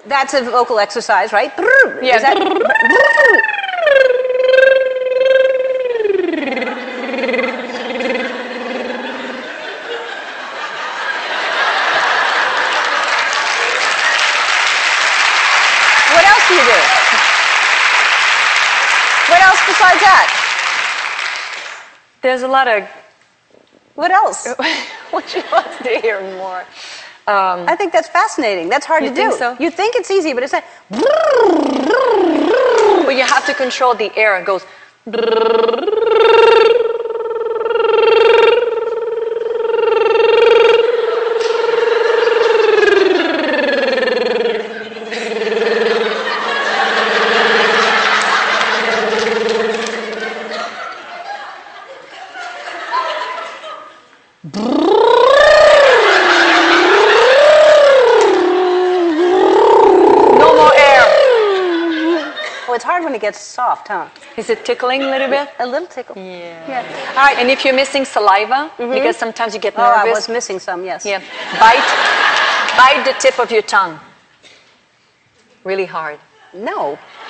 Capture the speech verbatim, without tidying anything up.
That's a vocal exercise, right? Yeah. Is that, what else do you do? What else besides that? There's a lot of... What else? What she wants to hear more. Um, I think that's fascinating. That's hard You to think do. so? You think it's easy, but it's not. but you have to control the air. It goes... Oh, it's hard when it gets soft, huh? Is it tickling a little bit? A little tickle. Yeah. Yeah. All right, and if you're missing saliva, because sometimes you get Oh, nervous. I was missing some, yes. Yeah. Bite, bite the tip of your tongue. Really hard. No.